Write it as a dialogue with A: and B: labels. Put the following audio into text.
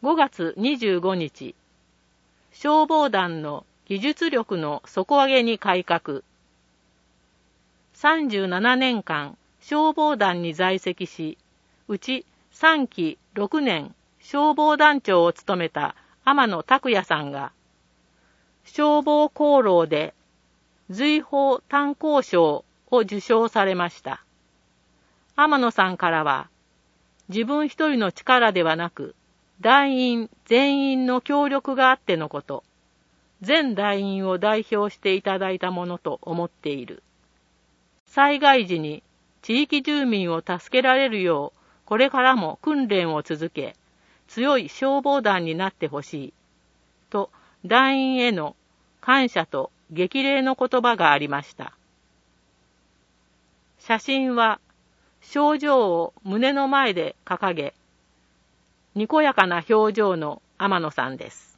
A: 5月25日、消防団の技術力の底上げに改革。37年間消防団に在籍し、うち3期6年消防団長を務めた天野拓也さんが、消防功労で瑞宝炭鉱賞を受賞されました。天野さんからは、自分一人の力ではなく、団員全員の協力があってのこと、全団員を代表していただいたものと思っている。災害時に地域住民を助けられるよう、これからも訓練を続け、強い消防団になってほしい、と団員への感謝と激励の言葉がありました。写真は、賞状を胸の前で掲げ、にこやかな表情の天野さんです。